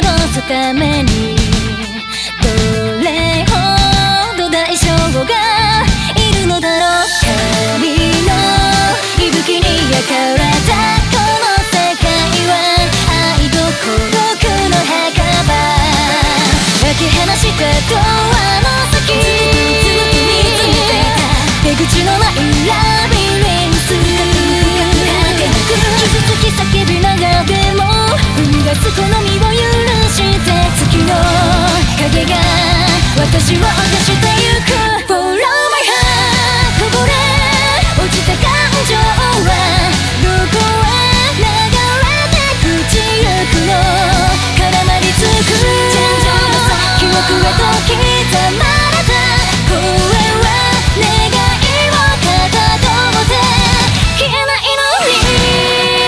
残すためにどれほど代償がいるのだろう。神の息吹に焼かれたこの世界は愛と孤独の墓場。開き放したドアの先、ずっと見つめていた出口のないラビリンス。傷つき叫びながらでも踏み出すこの身を許して月の影が私を落としてゆく。 Follow my heart こぼれ落ちた感情はどこへ流れて朽ちゆくの。絡まりつく記憶へと刻まれた声は願いをかたどって消えないのに。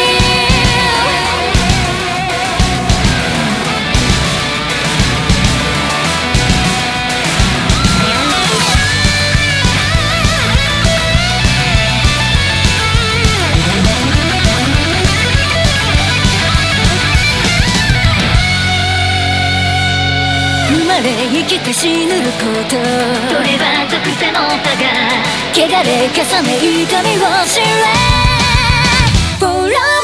生まれ生きて死ぬること、どれは属性の差が汚れ重ね痛みを知れ。